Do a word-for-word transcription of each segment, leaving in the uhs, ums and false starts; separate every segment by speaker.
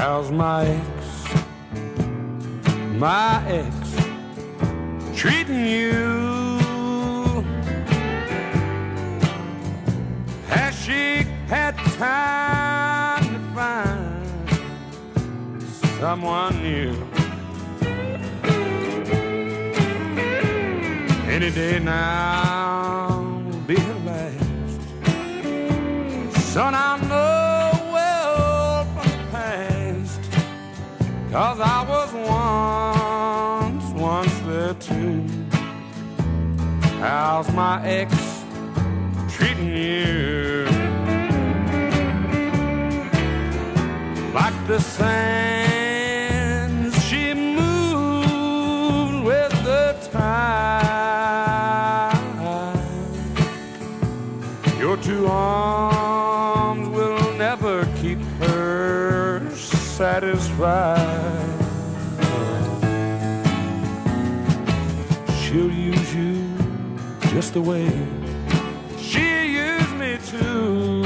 Speaker 1: How's my ex, my ex treating you? Has she had time to find someone new? Any day now will be her last. Son, I know well from the past, 'cause I was once, once there too. How's my ex treating you? Like the sands she moved with the tide. Your two arms will never keep her satisfied. She'll use you just the way she used me too.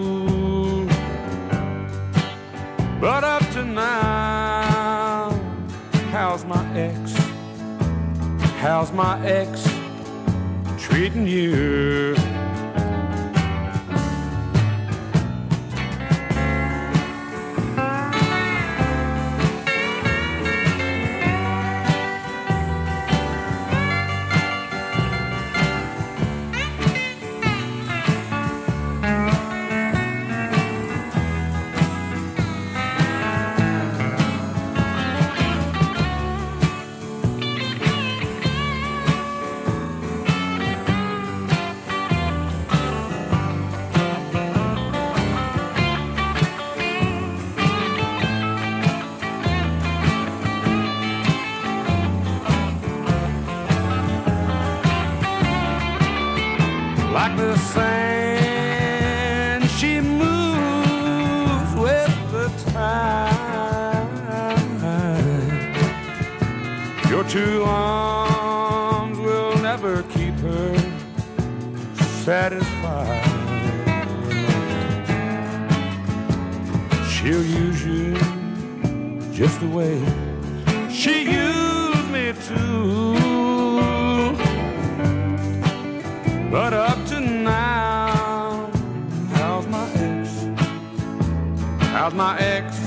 Speaker 1: But up to now, how's my ex? How's my ex treating you? Like the sand she moves with the tide. Your two arms will never keep her satisfied. She'll use you just the way she used me too. But up to now, how's my ex? How's my ex